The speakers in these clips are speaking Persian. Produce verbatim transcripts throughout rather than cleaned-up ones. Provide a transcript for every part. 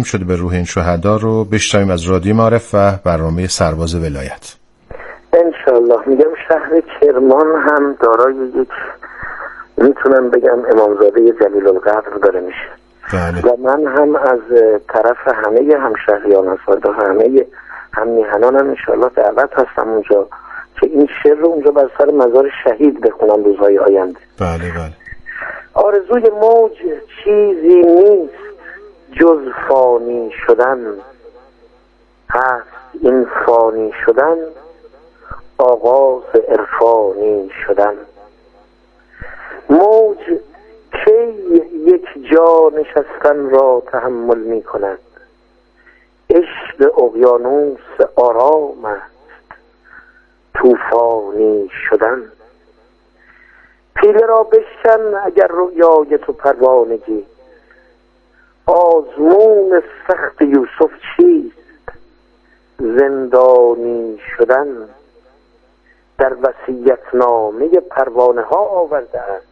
تکریم شده به روح این شهدا رو بشنویم از رادیو معارف و برنامه سرباز ولایت. انشالله. میگم شهر کرمان هم دارای یک، میتونم بگم امامزاده جلیل القدر داره میشه. بله. و من هم از طرف همه همشهریان و همه هم میهنانم انشالله دعوت هستم اونجا که این شعر رو اونجا بر سر مزار شهید بخونم روزهای آینده. بله بله. آرزوی موج چیزی نیست جز فانی شدن، هست این فانی شدن آغاز عرفانی شدن. موج کی یک جا نشستن را تحمل می کند، عشق اقیانوس آرام است طوفانی شدن. پیله را بشکن اگر رویای تو پروانگی، آزمون سخت یوسف چیست زندانی شدن. در وصیت‌نامه پروانه ها آورده است،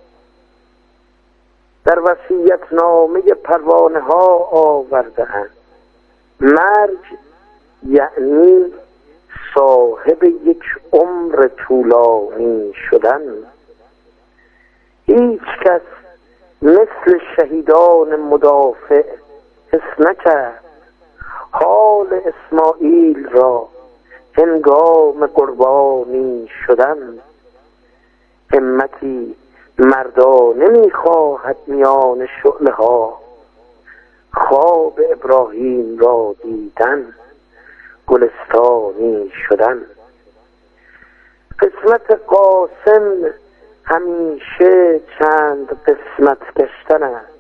در وصیت‌نامه پروانه ها آورده است. مرگ یعنی صاحب یک عمر طولانی شدن. هیچ کس مثل شهیدان مدافع حس نکرد حال اسماعیل را هنگام قربانی شدن. همتی مردانه می‌خواهد میان شعله ها، خواب ابراهیم را دیدن گلستانی شدن. قسمت قاسم همیشه چند قسمت گشتن است،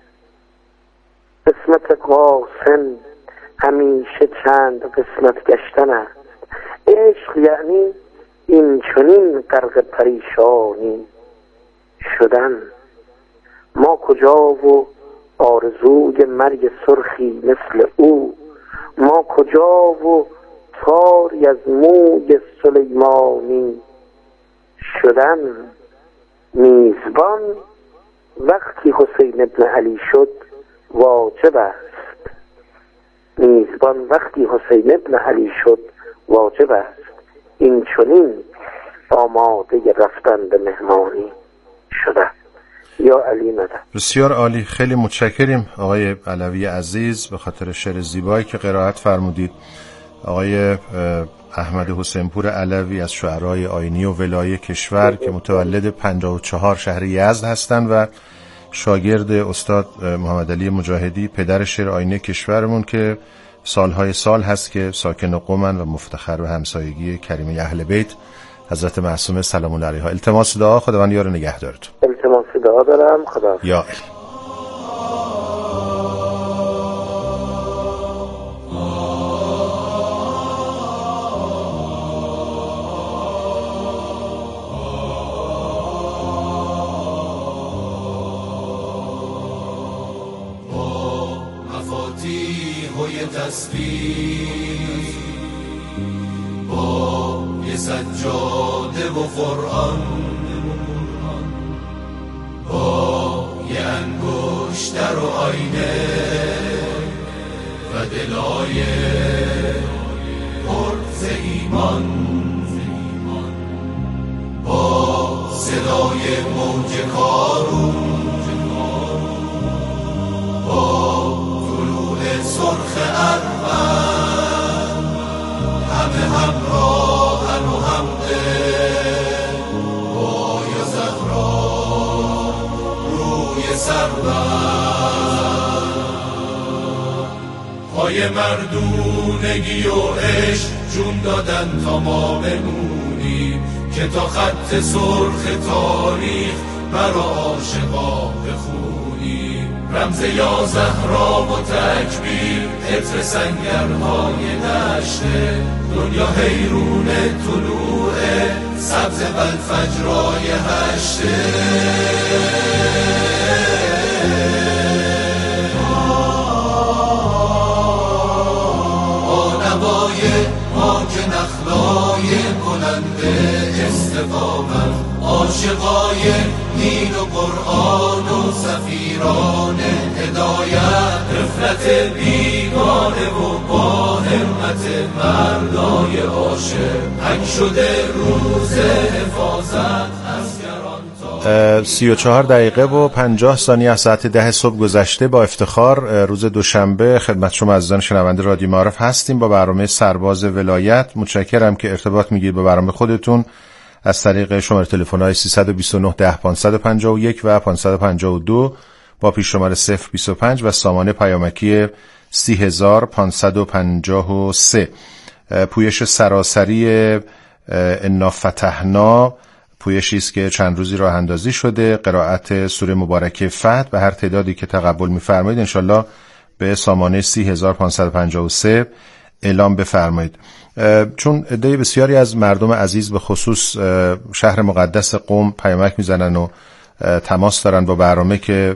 قسمت قاسم همیشه چند قسمت گشتن است. عشق یعنی این چنین غرق پریشانی شدن. ما کجا و آرزوی مرگ سرخی مثل او، ما کجا و تاری از موی سلیمانی شدن. میزبان وقتی حسین ابن علی شد واجب است، میزبان وقتی حسین ابن علی شد واجب است. این چنین آماده رفتن به مهمانی شده. یا علی مدد. بسیار عالی، خیلی متشکریم آقای علوی عزیز به خاطر شعر زیبایی که قرائت فرمودید. آقای احمد حسین پور علوی از شعرای آیینی و ولایی کشور که متولد پنجاه و چهار شهر یزد هستند و شاگرد استاد محمد علی مجاهدی پدر شعر آیینی کشورمون که سالهای سال هست که ساکن قم و مفتخر به همسایگی کریمه اهل بیت حضرت معصومه سلام الله علیها. التماس دعا، خداوند یار نگهدارتون. التماس دعا دارم. خدا یا تسبیح با یه سجاده و قرآن، با یه انگشتر و آینه و دلای پرز ایمان، با صدای موج کارون، با طلوع سرخ ارمن، همه همراهن و همدل با یا زهرا روی سربن. پای مردونگی و عشق جون دادن تا ما بمونیم که تا خط سرخ تاریخ برا عاشقا بخونیم. رمز یا زهرا و تکبیر عطر سنگرهای دشته، دنیا حیرون طلوع سبز بلفجرای هشته. آنبای ماج نخلای بلند استقامت، عاشقای نیل و قرآن و سفیران هدایت، غفلت بیگانه و با همت مردای عاشق حک شده روز حفاظت از گران. سی و چهار دقیقه و پنجاه ثانیه از ساعت ده صبح گذشته. با افتخار روز دوشنبه خدمت شما عزیزان شنونده رادیو معارف هستیم با برنامه سرباز ولایت. متشکرم که ارتباط میگیرید با برنامه خودتون از طریق شماره تلفن‌های سیصد و بیست و نه ده پانصد و پنجاه و یک و پانصد و پنجاه و دو با پیش شماره صفر بیست و پنج و سامانه پیامکی سی هزار پانصد و پنجاه و سه. پویش سراسری انا فتحنا پویشی است که چند روزی راه اندازی شده. قرائت سوره مبارکه فتح به هر تعدادی که تقبل می‌فرمایید انشالله به سامانه سی هزار پانصد و پنجاه و سه اعلام بفرمایید. چون عده بسیاری از مردم عزیز به خصوص شهر مقدس قم پیامک میزنن و تماس دارن با برنامه که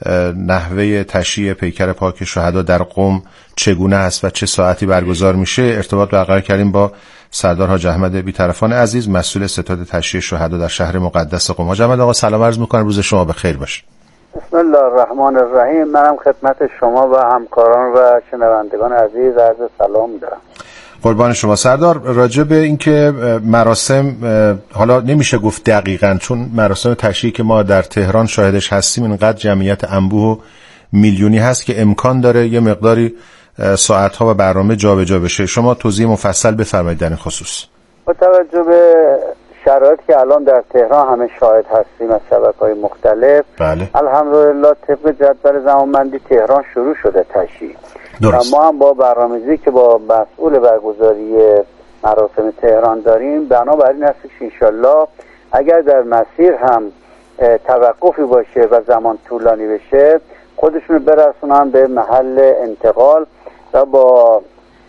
نحوه تشییع پیکر پاک شهدا در قم چگونه است و چه ساعتی برگزار میشه، ارتباط برقرار کردیم با سردار حاج احمد بی‌طرفان عزیز مسئول ستاد تشییع شهدا در شهر مقدس قم. حاج احمد آقا سلام عرض میکنم، روز شما بخیر باشه. بسم الله الرحمن الرحیم. منم خدمت شما و همکاران و شنوندگان عزیز عرض سلام دارم. قربان شما سردار. راجع به اینکه مراسم حالا نمیشه گفت دقیقاً چون مراسم تشییع که ما در تهران شاهدش هستیم اینقدر جمعیت انبوه و میلیونی هست که امکان داره یه مقداری ساعت‌ها و برنامه جابجا بشه. شما توضیح مفصل بفرمایید در این خصوص. با توجه به شرایطی که الان در تهران همه شاهد هستیم از شبکه‌های مختلف، بله. الحمدلله طبق جدول زمانبندی تهران شروع شده تشییع. درست. ما هم با برنامه‌ریزی که با مسئول برگزاری مراسم تهران داریم بنابراین است که انشالله اگر در مسیر هم توقفی باشه و زمان طولانی بشه خودشون برسونن به محل انتقال و با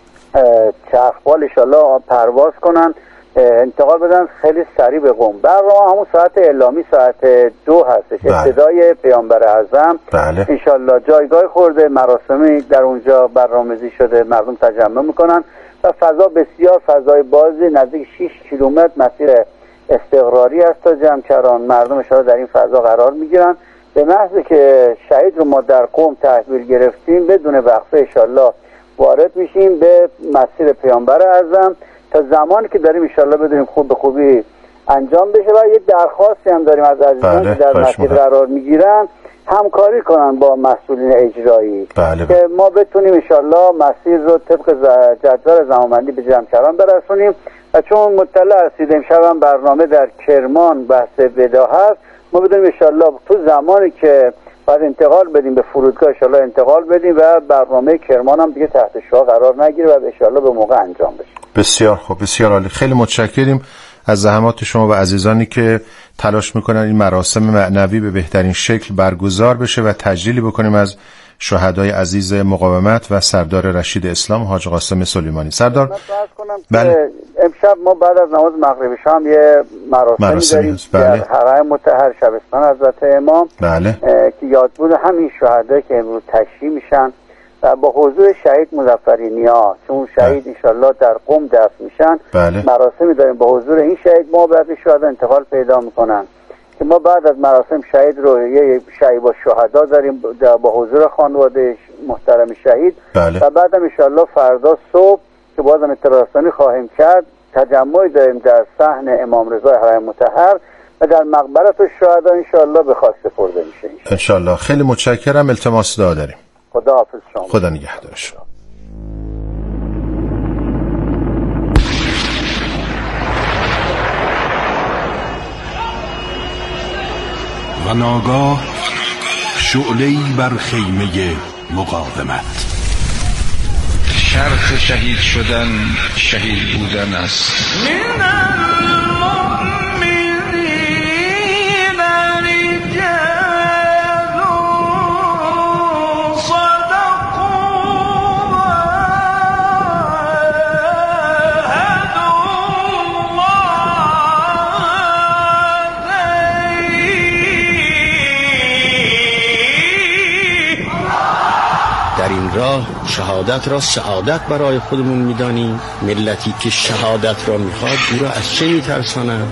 چرخبال انشالله پرواز کنن انتقال بدن خیلی سریع به قم. برنامه همون ساعت اعلامی ساعت دو هستش. بله. ابتدای پیامبر اعظم بله. انشالله جایگاه خورده مراسمی در اونجا برنامه‌ریزی شده، مردم تجمع میکنن و فضا بسیار فضای بازی نزدیک شش کیلومتر مسیر استقراری است تا جمع‌کران. مردم انشالله در این فضا قرار میگیرن. به محض که شهید رو ما در قم تحویل گرفتیم بدون وقفه انشالله وارد میشیم به مسیر پیامبر اعظم تا زمانی که داریم انشالله بدونیم خوب به خوبی انجام بشه. و یه درخواستی هم داریم از عزیزان که در مسیر قرار میگیرن همکاری کنن با مسئولین اجرایی. بله. که ما بتونیم انشالله مسیر رو طبق جدول زمانبندی به جمع‌کران برسونیم. و چون مطلع هستید امشب هم برنامه در کرمان بحث ودا هست، ما بدونیم انشالله تو زمانی که باید انتقال بدیم به فرودگاه انشالله انتقال بدیم و برنامه کرمان هم دیگه تحت شعاع قرار نگیره و انشالله به موقع انجام بشه. بسیار خوب، بسیار عالی. خیلی متشکریم از زحمات شما و عزیزانی که تلاش میکنن این مراسم معنوی به بهترین شکل برگزار بشه و تجلیلی بکنیم از شهدای عزیز مقاومت و سردار رشید اسلام حاج قاسم سلیمانی. سردار بله. امشب ما بعد از نماز مغرب شام یه مراسمی داریم بله. در حرم مطهر شبستان حضرت امام بله. که یادبود همین شهدایی که امروز تشییع میشن و با حضور شهید مظفری نیا چون شهید بله. انشالله در قم دفن میشن. بله. مراسمی داریم با حضور این شهید ما بعد شهدا انتقال پیدا میکنن که ما بعد از مراسم شهید رو یه شهید با شهدا داریم با حضور خانواده محترم شهید. بله. و بعدم انشالله فردا صبح که بازم اطلاع رسانی خواهیم کرد تجمعی داریم در صحن امام رضا حرم مطهر و در مقبره الشهدا انشالله به خواسته سپرده میشه انشالله. خیلی متشکرم. التماس دعا داریم. خدا حافظ شما. خدا نگهدار شما. و ناگاه شعله‌ای بر خیمه مقاومت. شرط شهید شدن شهید بودن است. راه شهادت را سعادت برای خودمون میدانیم. ملتی که شهادت را میخواد او را از چه میترسانند؟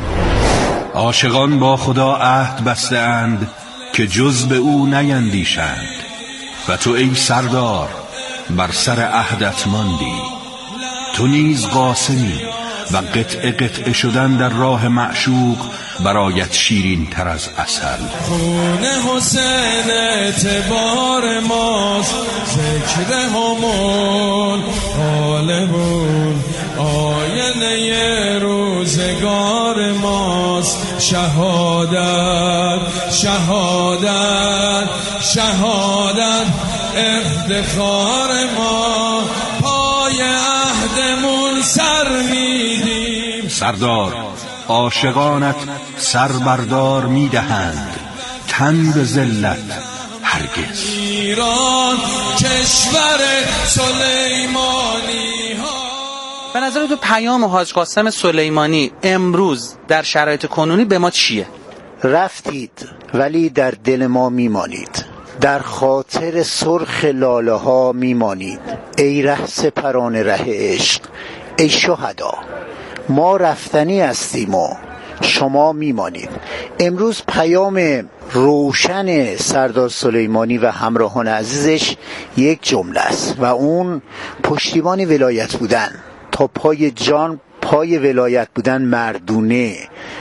عاشقان با خدا عهد بسته اند که جز به او نیندیشند و تو ای سردار بر سر عهدت ماندی. تو نیز قاسمی و قطعه قطعه شدن در راه معشوق برایت شیرین تر از عسل. خون حسین اعتبار ماست، ذکر همون حالمون آینه روزگار ماست. شهادت شهادت شهادت افتخار ما، پای عهدمون سر میدیم. سردار عاشقانت سر بردار میدهند، تن به ذلت هرگز. ایران کشور سلیمانی ها. به نظر تو پیام حاج قاسم سلیمانی امروز در شرایط کنونی به ما چیه؟ رفتید ولی در دل ما میمانید، در خاطر سرخ لاله ها میمانید. ای ره سپران ره عشق، ای شهدا، ما رفتنی هستیم و شما میمانید. امروز پیام روشن سردار سلیمانی و همراهان عزیزش یک جمله است و اون پشتیبان ولایت بودن، تا پای جان پای ولایت بودن، مردونه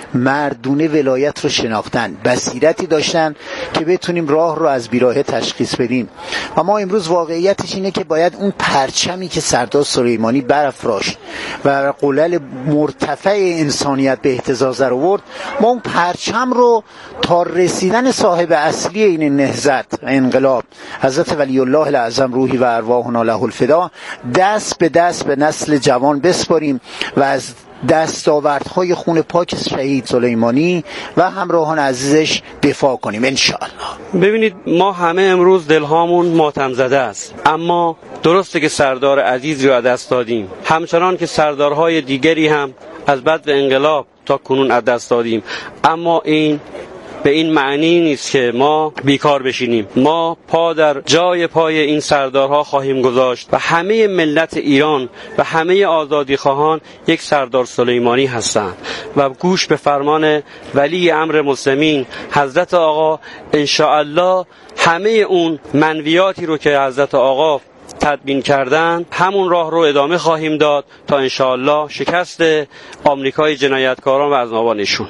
مردونه ولایت رو شناختن، بصیرتی داشتن که بتونیم راه رو از بیراه تشخیص بدیم. و ما امروز واقعیتش اینه که باید اون پرچمی که سردار سلیمانی برافراشت و قلل مرتفع انسانیت به اهتزاز در آورد، ما اون پرچم رو تا رسیدن صاحب اصلی این نهضت انقلاب حضرت ولی الله الاعظم روحی و ارواحنا له الفدا دست به دست به نسل جوان بسپاریم و از دستاوردهای خون پاک شهید سلیمانی و همراهان عزیزش دفاع کنیم انشاءالله. ببینید ما همه امروز دلهامون ماتم زده است، اما درسته که سردار عزیز رو از دست دادیم، همچنان که سردارهای دیگری هم از بعد انقلاب تا کنون از دست دادیم، اما این به این معنی نیست که ما بیکار بشینیم. ما پا در جای پای این سردارها خواهیم گذاشت و همه ملت ایران و همه آزادی خواهان یک سردار سلیمانی هستند و گوش به فرمان ولی امر مسلمین حضرت آقا انشاءالله همه اون منویاتی رو که حضرت آقا تدبین کردن همون راه رو ادامه خواهیم داد تا انشاءالله شکست آمریکای جنایتکاران و اذنابانشون.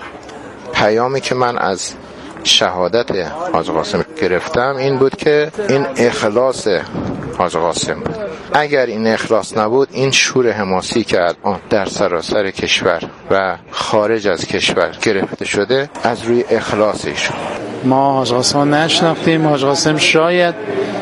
پیامی که من از شهادت حاج قاسم گرفتم این بود که این اخلاص حاج قاسم بود. اگر این اخلاص نبود، این شور حماسی که الان در سراسر کشور و خارج از کشور گرفته شده از روی اخلاصش. ما حاج قاسم نشناختیم. حاج قاسم شاید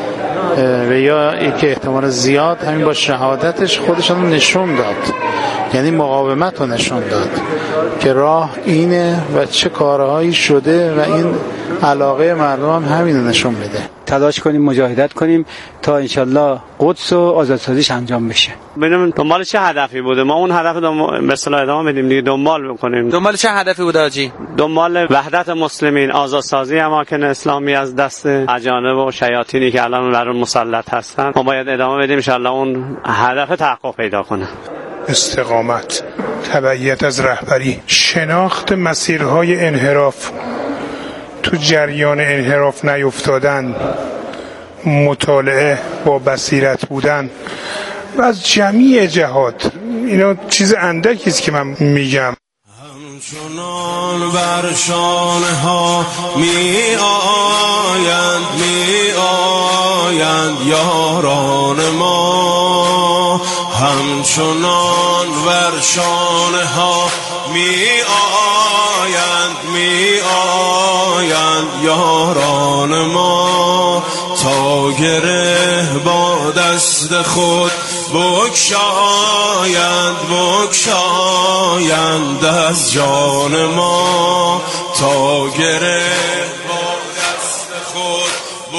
و یا اینکه احتمال زیاد همین با شهادتش خودشون نشون داد، یعنی مقاومت رو نشون داد که راه اینه و چه کارهایی شده و این علاقه مردم هم همین رو نشون میده. تلاش کنیم، مجاهدت کنیم تا انشالله قدس و آزادسازیش انجام بشه. ببینیم دنبال چه هدفی بوده، ما اون هدف رو مثلا ادامه بدیم دیگه، دنبال بکنیم. دنبال چه هدفی بوده حاجی؟ دنبال وحدت مسلمین، آزادسازی اماکن اسلامی از دست اجانب و شیاطینی که الان بر اون مسلط هستن. ما باید ادامه بدیم انشالله اون هدف تحقق پیدا کنه. استقامت، تبعیت از رهبری، شناخت مسیرهای انحراف، تو جریان انحراف نیفتادن، مطالعه با بصیرت بودن و از جمیع جهات. اینا چیز اندکی است که من میگم. همچنان بر شانه ها می آیند می آیند یاران ما، همچنان بر شانه ها می آیند می آیند یاران ما، تا گره با دست خود بگشایند بگشایند از جان ما، تا گره با دست خود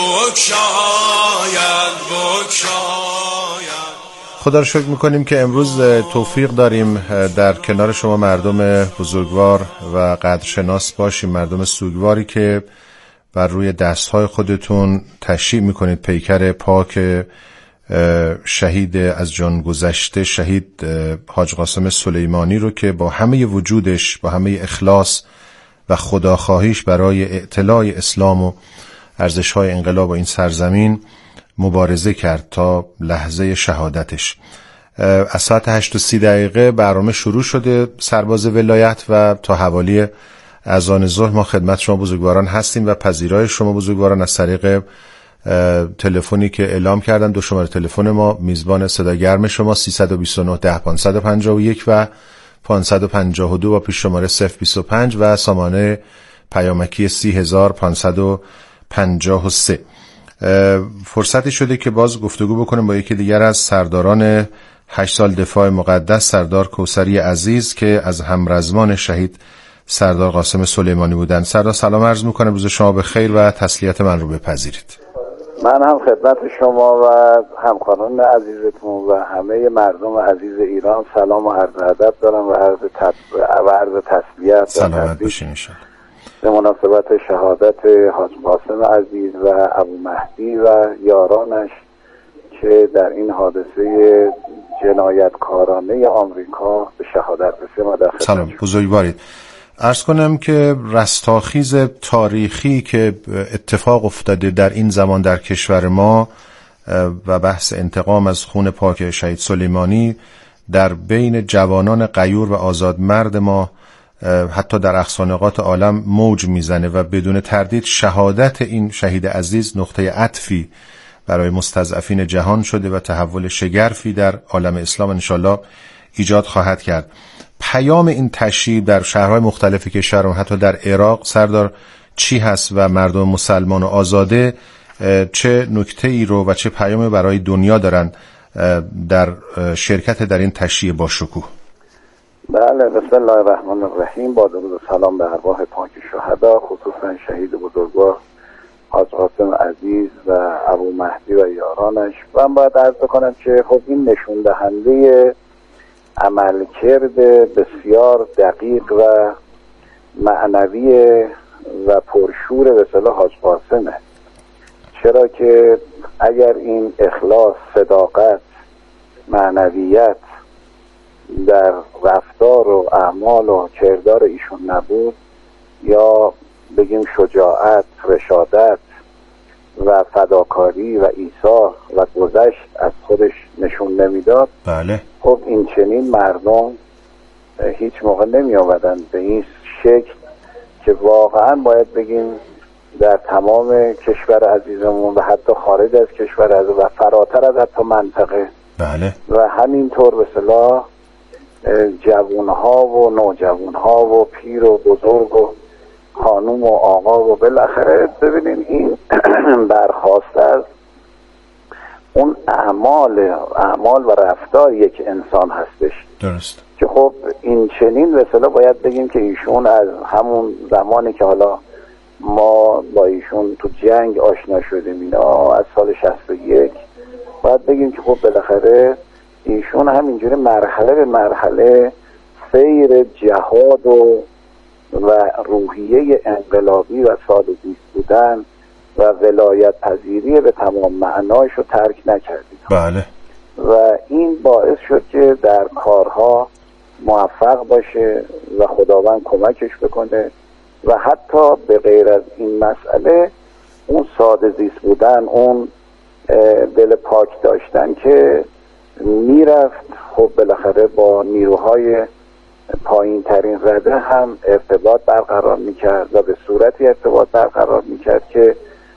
بگشایند بگشایند. خدا رو شکر میکنیم که امروز توفیق داریم در کنار شما مردم بزرگوار و قدرشناس باشیم، مردم سوگواری که بر روی دستهای خودتون تشییع میکنید پیکر پاک شهید از جان گذشته، شهید حاج قاسم سلیمانی رو که با همه وجودش، با همه اخلاص و خداخواهیش برای اعتلاع اسلام و ارزش‌های انقلاب و این سرزمین مبارزه کرد تا لحظه شهادتش. از ساعت هشت و سی دقیقه برنامه شروع شده سرباز ولایت و تا حوالی اذان ظهر ما خدمت شما بزرگواران هستیم و پذیرای شما بزرگواران از طریق تلفنی که اعلام کردم. دو شماره تلفن ما میزبان صدا گرم شما سیصد و بیست و نه ده پانصد و پنجاه و یک و پانصد و پنجاه و دو با پیش شماره صفر بیست و پنج و سامانه پیامکی سی هزار پانصد و پنجاه و سه. فرصتی شده که باز گفتگو بکنیم با یکی دیگر از سرداران هشت سال دفاع مقدس، سردار کوثری عزیز که از همرزمان شهید سردار قاسم سلیمانی بودند. سردار سلام عرض میکنم، روز شما به خیر و تسلیت من رو بپذیرید. من هم خدمت شما و همکاران عزیزتون و همه مردم عزیز ایران سلام و عرض ادب دارم و عرض تب... و عرض تسلیت سلامت باشین انشاءالله به مناسبت شهادت حاج قاسم عزیز و ابو مهدی و یارانش که در این حادثه جنایتکارانه آمریکا به شهادت رسیدند. سلام بزرگوارید. عرض کنم که رستاخیز تاریخی که اتفاق افتاده در این زمان در کشور ما و بحث انتقام از خون پاک شهید سلیمانی در بین جوانان غیور و آزادمرد ما حتی در اقصانقاط عالم موج میزنه و بدون تردید شهادت این شهید عزیز نقطه عطفی برای مستضعفین جهان شده و تحول شگرفی در عالم اسلام انشالله ایجاد خواهد کرد. پیام این تشییع در شهرهای مختلف کشور و حتی در عراق سردار چی هست و مردم مسلمان و آزاده چه نکته ای رو و چه پیامی برای دنیا دارن در شرکت در این تشییع با شکوه؟ بله، بسم الله الرحمن الرحیم. با درود و سلام به ارواح پاک شهدا، خصوصا شهید بزرگوار حاج قاسم عزیز و ابو مهدی و یارانش. من باید عرض کنم که خب این نشون دهنده عملکرد بسیار دقیق و معنوی و پرشور به اصطلاح حاج قاسمه. چرا که اگر این اخلاص، صداقت، معنویت در رفتار و اعمال و کردار ایشون نبود، یا بگیم شجاعت، رشادت و فداکاری و ایثار و گذشت از خودش نشون نمیداد، بله خب این چنین مردم هیچ موقع نمی آمدن به این شکل که واقعا باید بگیم در تمام کشور عزیزمون و حتی خارج از کشور عزیز و فراتر از حتی منطقه، بله و همینطور به اصطلاح جوانها و نوجوانها و پیر و بزرگ و خانوم و آقا و بالاخره ببینیم این برخواست از اون اعمال اعمال و رفتار یک انسان هستش. درست. که خب این چنین به اصطلاح باید بگیم که ایشون از همون زمانی که حالا ما با ایشون تو جنگ آشنا شدیم، اینا از سال شصت و یک، باید بگیم که خب بالاخره ایشون همینجوری مرحله به مرحله سیر جهاد و و روحیه انقلابی و ساده‌زیست بودن و ولایت پذیری به تمام معنایش رو ترک نکردید. بله. و این باعث شد که در کارها موفق باشه و خداوند کمکش بکنه و حتی به غیر از این مسئله اون ساده‌زیست بودن، اون دل پاک داشتن که میرفت خب بالاخره با نیروهای پایین ترین رده هم ارتباط برقرار میکرد و به صورتی ارتباط برقرار میکرد که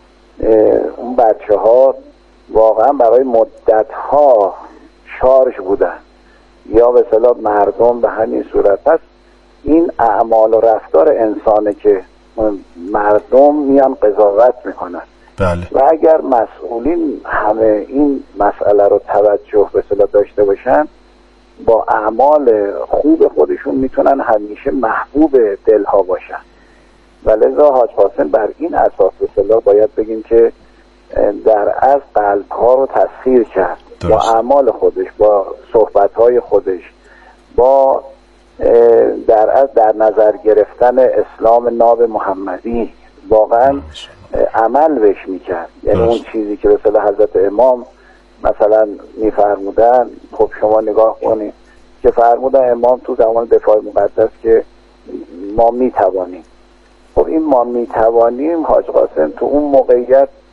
اون بچه ها واقعا برای مدت ها شارژ بودن یا به اصطلاح مردم به همین صورت. پس این اعمال و رفتار انسانه که مردم میان قضاوت میکنن. بله. و اگر مسئولین همه این مسئله رو توجه به اصطلاح داشته باشن، با اعمال خوب خودشون میتونن همیشه محبوب دلها باشن. و لذا حاج قاسم بر این اساس به اصطلاح باید بگیم که در از قلبها رو تسخیر کرد. درست. با اعمال خودش، با صحبتهای خودش، با در از در نظر گرفتن اسلام ناب محمدی واقعا عمل بهش میکرد. یعنی اون چیزی که به اصطلاح حضرت امام مثلا میفرمودن، خب شما نگاه کنید که فرمودن امام تو زمان دفاع مقدس که ما میتوانیم. خب این ما میتوانیم حاج قاسم تو اون موقعیت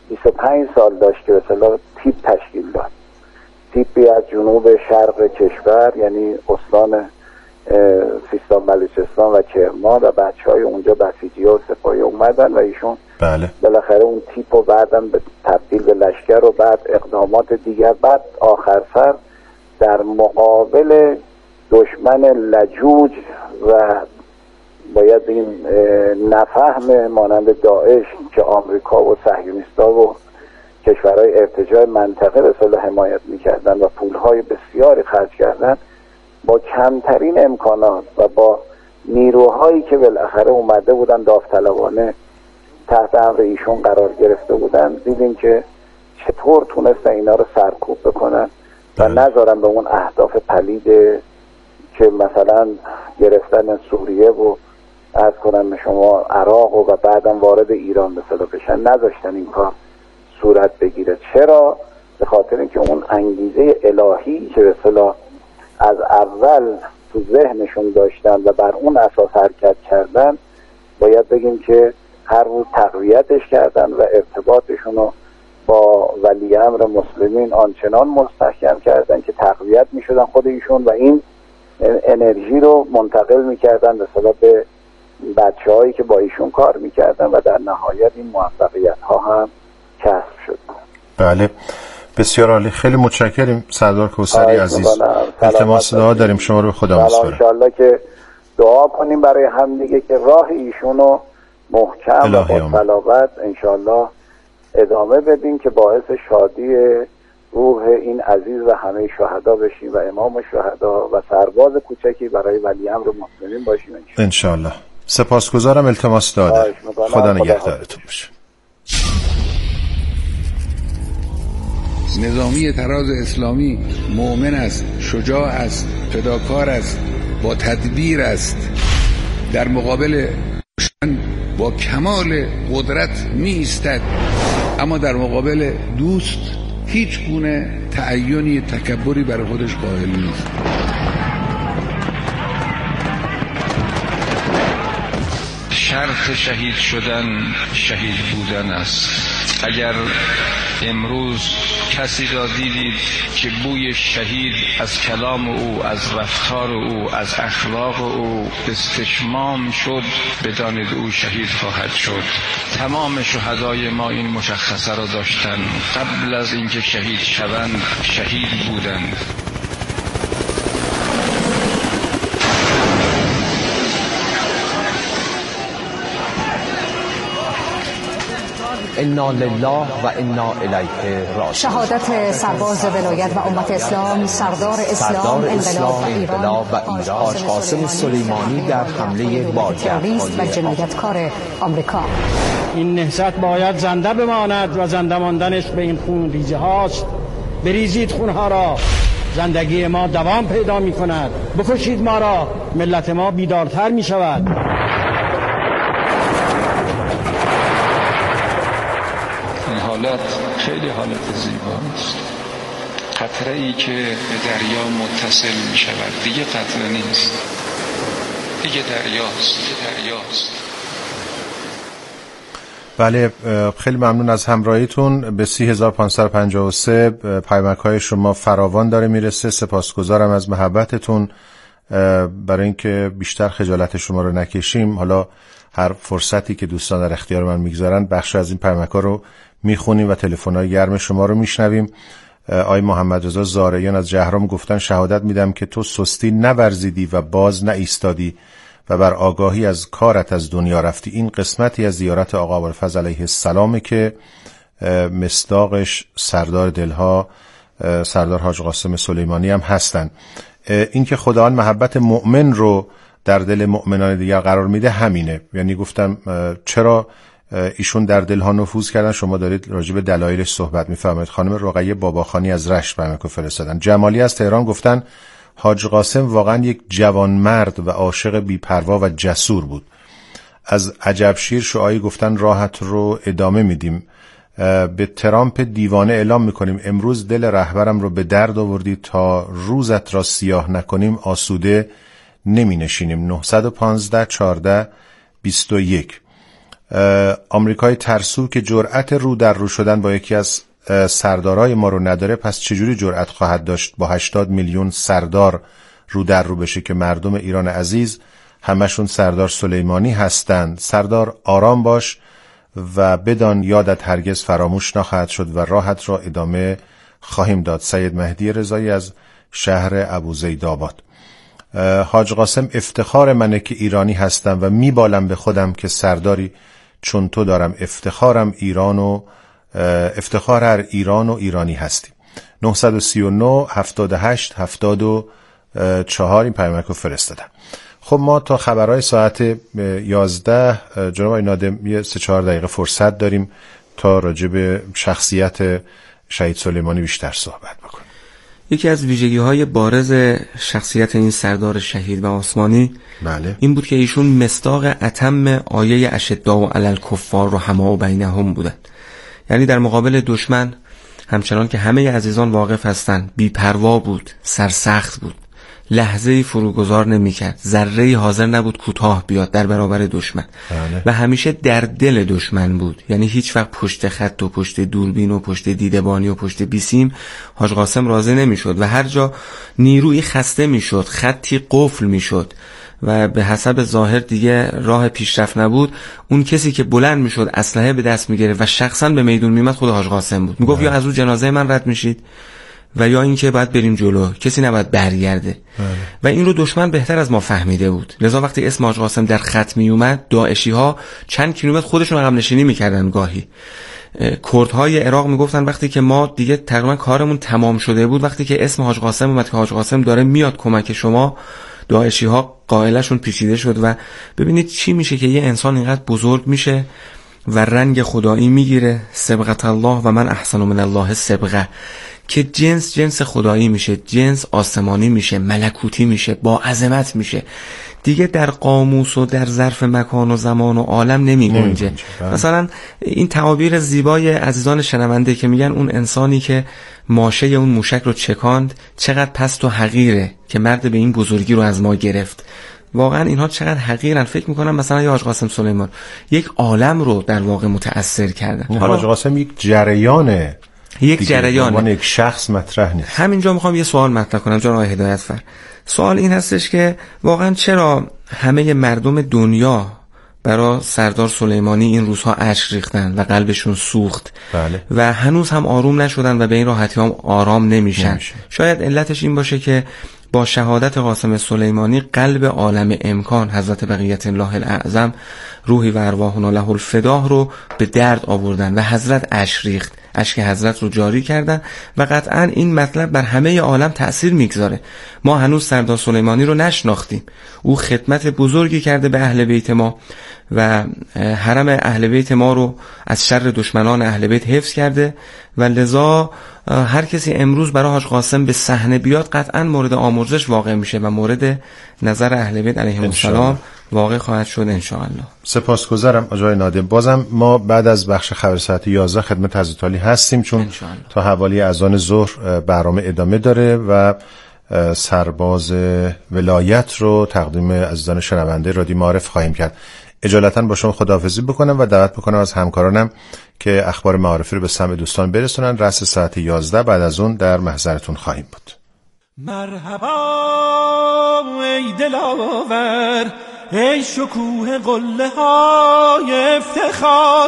بیست و پنج سال داشت که به اصطلاح تیپ تشکیل داد. تیپی از جنوب شرق کشور، یعنی استان سیستان بلوچستان و کرمان و بچه های اونجا بسیجی و سپاهی اومدن و ایشون بله بالاخره اون تیپ و بعدم به تبدیل به لشکر و بعد اقدامات دیگر، بعد آخر سر در مقابل دشمن لجوج و باید این نفهم مانند داعش که آمریکا و صهیونیست‌ها و کشورهای ارتجاع منطقه به اصطلاح حمایت می‌کردن و پول‌های بسیاری خرج کردن، با کمترین امکانات و با نیروهایی که بالاخره اومده بودن داوطلبانه تحت امر ایشون قرار گرفته بودن، دیدیم که چطور تونستن اینا رو سرکوب بکنن و نذارن به اون اهداف پلید که مثلا گرفتن سوریه و عرض کنم به شما عراق و بعدم وارد ایران به اصطلاح بشن، نذاشتن این کار صورت بگیره. چرا؟ به خاطر اینکه اون انگیزه الهی که به اصطلاح از اول تو ذهنشون داشتن و بر اون اساس حرکت کردن، باید بگیم که هر روز تقویتش کردن و ارتباطشون رو با ولی امر مسلمین آنچنان مستحکم کردن که تقویت می شدن خود ایشون و این انرژی رو منتقل می کردن به اصطلاح به بچه هایی که با ایشون کار می کردن و در نهایت این موفقیت ها هم کسب شد. بله بسیار عالی، خیلی متشکریم سردار کوثری عزیز. التماس دعا داریم شما رو، خدا میسپارم. ان شاءالله که دعا کنیم برای هم دیگه که راه ایشونو محکم و با صلابت ان شاءالله ادامه بدیم که باعث شادی روح این عزیز و همه شهدا بشیم و امام شهدا و سرباز کوچکی برای ولی امر مسلمین باشیم ان شاءالله. سپاسگزارم، التماس دعا داریم. خدا نگهدارتون باشه. نظامی تراز اسلامی مؤمن است، شجاع است، فداکار است، با تدبیر است، در مقابل دشمن با کمال قدرت می ایستد، اما در مقابل دوست هیچ گونه تعینی تکبری برای خودش قائل نیست. شرط شهید شدن شهید بودن است. اگر امروز کسی را دیدید که بوی شهید از کلام او، از رفتار او، از اخلاق او استشمام شد، بدانید او شهید خواهد شد. تمام شهدای ما این مشخصه را داشتند، قبل از اینکه شهید شوند شهید بودند. انا لله و انا الیه راجعون. شهادت سرباز ولایت و امت اسلام، سردار اسلام انقلاب ایران و حاج قاسم سلیمانی در حمله بارگردهای و جنایتکار آمریکا. این نهضت باید زنده بماند و زنده ماندنش به این خون ریزه هاست. بریزید خونها را، زندگی ما دوام پیدا می کند. بکشید ما را، ملت ما بیدارتر می شود. حالت خیلی حالت زیباست. قطره ای که به دریا متصل می شود دیگه قطره نیست، دیگه دریاست، دیگه دریاست. بله خیلی ممنون از همراهیتون. به سی هزار و پانصد و پنجاه و سه پیامک های شما فراوان داره میرسه. سپاسگزارم از محبتتون. برای اینکه بیشتر خجالت شما رو نکشیم، حالا هر فرصتی که دوستان در اختیار من میگذارن بخش از این پیامک ها رو میخونیم و تلفن‌های گرم شما رو میشنویم. آقای محمد رضا زارعیان از جهرم گفتن شهادت میدم که تو سستی نورزیدی و باز نایستادی و بر آگاهی از کارت از دنیا رفتی. این قسمتی از زیارت آقا ابوالفضل علیه السلام که مصداقش سردار دلها سردار حاج قاسم سلیمانی هم هستن. این که خداوند محبت مؤمن رو در دل مؤمنان دیگر قرار میده همینه. یعنی گفتم چرا ایشون در دلها نفوذ کردن، شما دارید راجع به دلایلش صحبت میفرمایید. خانم رقیه باباخانی از رشت برمکو فرستادن. جمالی از تهران گفتن حاج قاسم واقعا یک جوان مرد و عاشق بی‌پروا و جسور بود. از عجبشیر شعایی گفتن راحت رو ادامه میدیم. به ترامپ دیوانه اعلام میکنیم امروز دل رهبرم رو به درد آوردی، تا روزت را سیاه نکنیم آسوده نمی نشینیم. نه یک پنج چهارده بیست و یک. آمریکای ترسو که جرأت رو در رو شدن با یکی از سردارای ما رو نداره، پس چجوری جرأت خواهد داشت با هشتاد میلیون سردار رو در رو بشه که مردم ایران عزیز همشون سردار سلیمانی هستند. سردار آرام باش و بدان یادت هرگز فراموش نخواهد شد و راحت را ادامه خواهیم داد. سید مهدی رضایی از شهر ابوزیدآباد. حاج قاسم، افتخار منه که ایرانی هستم و میبالم به خودم که سرداری چون تو دارم. افتخارم ایران و افتخار هر ایران و ایرانی هستی. نه سه نه هفتاد و هشت هفتاد و چهار این پیامک رو فرستادم. خب ما تا خبرهای ساعت یازده جناب آقای نادم یه سه چهار دقیقه فرصت داریم تا راجع به شخصیت شهید سلیمانی بیشتر صحبت بکنیم. یکی از ویژگی‌های بارز شخصیت این سردار شهید و عثمانی بله. این بود که ایشون مصداق اتم آیه اشداء علی الکفار و حماء بینهم بودند. یعنی در مقابل دشمن همچنان که همه عزیزان واقف هستند بی‌پروا بود، سرسخت بود، لحظه‌ای فروگذار نمی‌کرد، ذره‌ای حاضر نبود کوتاه بیاد در برابر دشمن بله. و همیشه در دل دشمن بود. یعنی هیچ وقت پشت خط و پشت دوربین و پشت دیدبانی و پشت بیسیم حاج قاسم راضی نمی‌شد و هر جا نیروی خسته می‌شد، خطی قفل می‌شد و به حسب ظاهر دیگه راه پیشرفت نبود، اون کسی که بلند می‌شد اسلحه به دست می‌گرفت و شخصاً به میدون می‌آمد خود حاج قاسم بود. میگفت یا از رو جنازه من رد میشید و یا اینکه باید بریم جلو، کسی نباید برگرده. بله. و این رو دشمن بهتر از ما فهمیده بود. لذا وقتی اسم حاج قاسم در خط می اومد، داعشی ها چند کیلومتر خودشون عقب نشینی میکردن. گاهی کردهای عراق میگفتن وقتی که ما دیگه تقریبا کارمون تمام شده بود، وقتی که اسم حاج قاسم اومد که حاج قاسم داره میاد کمک شما، داعشی ها قائلشون پیچیده شد. و ببینید چی میشه که یه انسان اینقدر بزرگ میشه و رنگ خدایی میگیره، سبقت الله و من احسن من الله سبقه، که جنس جنس خدایی میشه، جنس آسمانی میشه، ملکوتی میشه، با عظمت میشه، دیگه در قاموس و در ظرف مکان و زمان و عالم نمی گنجه. مثلا این تعابیر زیبای عزیزان شنونده که میگن اون انسانی که ماشه اون موشک رو چکاند چقدر پست و حقیره که مرد به این بزرگی رو از ما گرفت. واقعا اینها چقدر حقیرن. فکر میکنم مثلا یا حاج قاسم سلیمان یک عالم رو در واقع متأثر کردن. حاج قاسم یک جریانه، یک جریان، یک شخص مطرح نیست. همینجا میخوام یه سوال مطرح کنم جناب آقای هدایتفر. سوال این هستش که واقعا چرا همه مردم دنیا برای سردار سلیمانی این روزها اشک ریختن و قلبشون سوخت بله. و هنوز هم آروم نشدن و به این راحتی هم آرام نمیشن؟ نمیشه. شاید علتش این باشه که با شهادت قاسم سلیمانی قلب عالم امکان حضرت بقیت الله الاعظم روحی و ارواحنا له الفداه رو به درد آوردن و حضرت اشک ریخت، اشک حضرت رو جاری کردن و قطعا این مطلب بر همه عالم تأثیر میگذاره. ما هنوز سردار سلیمانی رو نشناختیم. او خدمت بزرگی کرده به اهل بیت ما و حرم اهل بیت ما رو از شر دشمنان اهل بیت حفظ کرده و لذا هر کسی امروز برای حاج قاسم به صحنه بیاد قطعا مورد آمرزش واقع میشه و مورد نظر اهل بیت علیهم السلام واقع خواهد شد ان شاء الله. سپاسگزارم آقای نادم. بازم ما بعد از بخش خبر ساعت یازده خدمت حضرت عالی هستیم چون تا حوالی اذان ظهر برنامه ادامه داره و سرباز ولایت رو تقدیم عزیزان شنونده رادیو معارف خواهیم کرد. اجالتا با شما خداحافظی بکنم و دعوت بکنم از همکارانم که اخبار معارفی رو به سمع دوستان برسونن. رأس ساعت یازده بعد از اون در محضرتون خواهیم بود. مرحبا ای دلاور، ای شکوه قله های افتخار،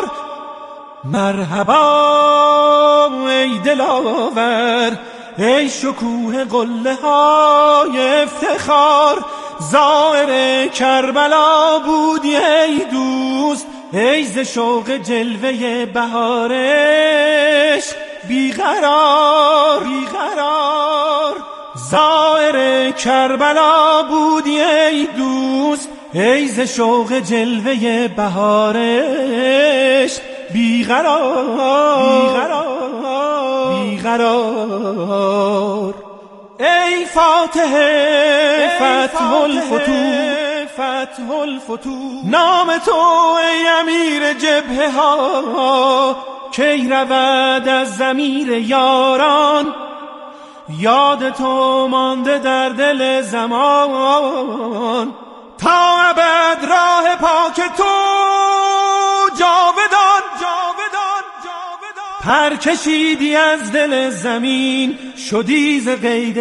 مرحبا ای دلاور، ای شکوه قله های افتخار، زائر کربلا بودی ای دوست، ای ز شوق جلوه بهارش بیقرار بیقرار، زائر کربلا بودی ای دوست، ای ز شوق جلوه بهارش بیقرار بیقرار بیقرار. ای فاتح فتح الفتوح فتح الفتوح، نام تو ای امیر جبهه ها کی رود از ضمیر یاران، یاد تو مانده در دل زمان، تا ابد راه پاک تو جاودان جاودان پر کشیدی از دل زمین، شدی ز قید